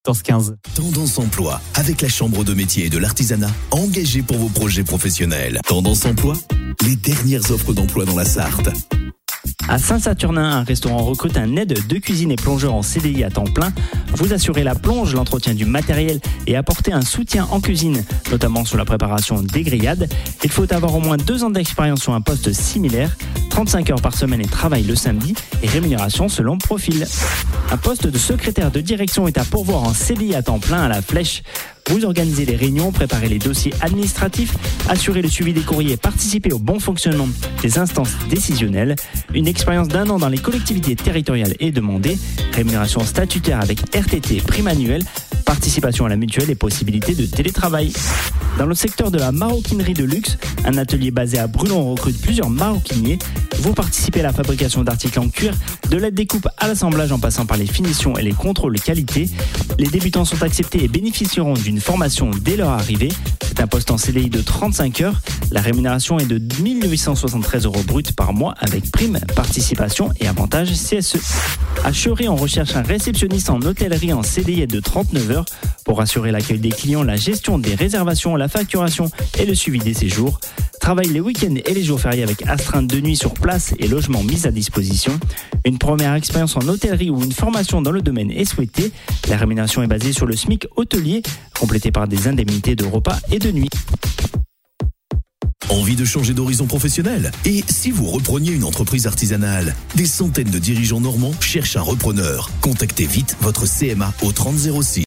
14-15. Tendance Emploi, avec la Chambre de métier et de l'artisanat, engagée pour vos projets professionnels. Tendance Emploi, les dernières offres d'emploi dans la Sarthe. À Saint-Saturnin, un restaurant recrute un aide de cuisine et plongeur en CDI à temps plein. Vous assurez la plonge, l'entretien du matériel et apportez un soutien en cuisine, notamment sur la préparation des grillades. Il faut avoir au moins 2 ans d'expérience sur un poste similaire, 35 heures par semaine et travail le samedi et rémunération selon profil. Un poste de secrétaire de direction est à pourvoir en CDI à temps plein à la Flèche. Vous organisez les réunions, préparez les dossiers administratifs, assurez le suivi des courriers, participez au bon fonctionnement des instances décisionnelles. Une expérience d'1 an dans les collectivités territoriales est demandée. Rémunération statutaire avec RTT, prime annuelle, participation à la mutuelle et possibilité de télétravail. Dans le secteur de la maroquinerie de luxe, un atelier basé à Brulon recrute plusieurs maroquiniers. Vous participez à la fabrication d'articles en cuir, de la découpe à l'assemblage en passant par les finitions et les contrôles de qualité. Les débutants sont acceptés et bénéficieront d'une formation dès leur arrivée. C'est un poste en CDI de 35 heures. La rémunération est de 1 873 € brut par mois avec prime, participation et avantages CSE. À Chauray, on recherche un réceptionniste en hôtellerie en CDI de 39 heures pour assurer l'accueil des clients, la gestion des réservations, la facturation et le suivi des séjours. Travail les week-ends et les jours fériés avec astreinte de nuit sur place et logement mis à disposition. Une première expérience en hôtellerie ou une formation dans le domaine est souhaitée. La rémunération est basée sur le SMIC hôtelier, complétée par des indemnités de repas et de nuit. Envie de changer d'horizon professionnel? Et si vous repreniez une entreprise artisanale? Des centaines de dirigeants normands cherchent un repreneur. Contactez vite votre CMA au 30 06.